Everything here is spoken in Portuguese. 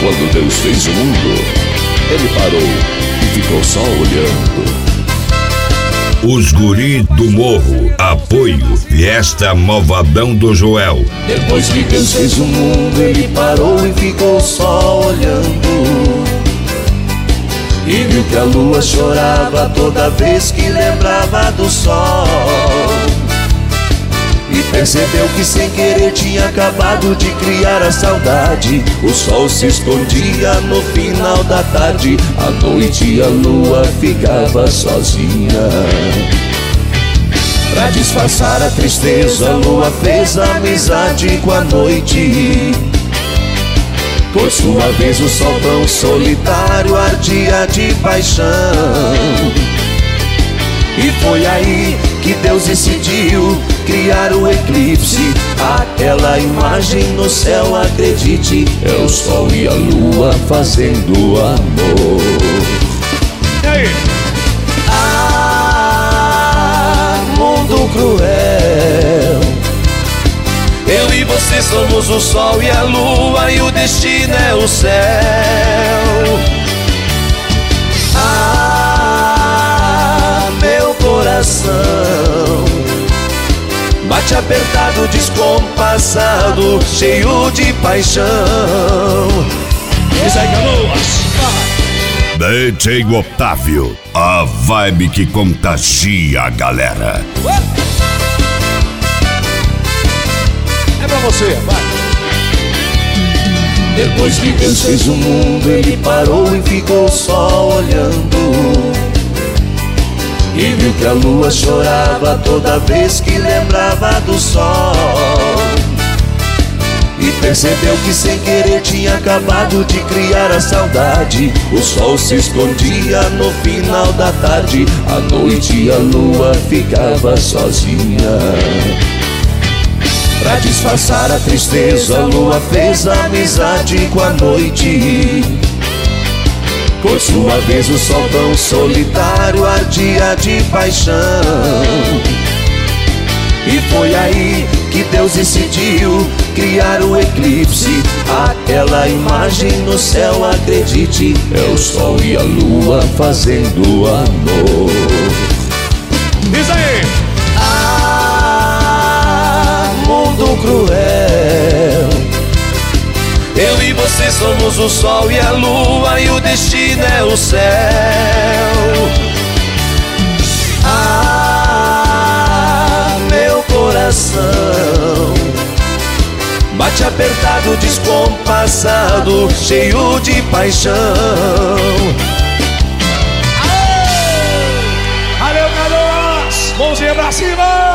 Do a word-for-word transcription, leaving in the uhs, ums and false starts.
Quando Deus fez o mundo, Ele parou e ficou só olhando. Os guri do morro, apoio, Fiesta Malvadão do Joel. Depois que Deus fez o mundo, Ele parou e ficou só olhando. E viu que a lua chorava toda vez que lembrava do sol. E percebeu que sem querer tinha acabado de criar a saudade. O sol se escondia no final da tarde, à noite a lua ficava sozinha. Pra disfarçar a tristeza, a lua fez amizade com a noite. Por sua vez o sol tão solitário ardia de paixão. E foi aí que Deus decidiu criar o eclipse. Aquela imagem no céu, acredite, é o sol e a lua fazendo amor. E aí? Ah, mundo cruel. Eu e você somos o sol e a lua, e o destino é o céu. Ah, meu coração bate apertado, descompassado, cheio de paixão. Isso aí, Canoas. D J Otávio, a vibe que contagia a galera. É pra você, vai. Depois que Deus fez o mundo, Ele parou e ficou só olhando. E viu que a lua chorava toda vez que lembrava do sol. E percebeu que sem querer tinha acabado de criar a saudade. O sol se escondia no final da tarde, à noite a lua ficava sozinha. Pra disfarçar a tristeza, a lua fez amizade com a noite. Por sua vez o sol tão solitário ardia de paixão. E foi aí que Deus decidiu criar o eclipse. Aquela imagem no céu, acredite, é o sol e a lua fazendo amor. Isso aí! Ah, mundo cruel. Eu e você somos o sol e a lua, e o destino é o céu. Ah, meu coração bate apertado, descompassado, cheio de paixão. Valeu, Canoas! Mãozinha pra cima!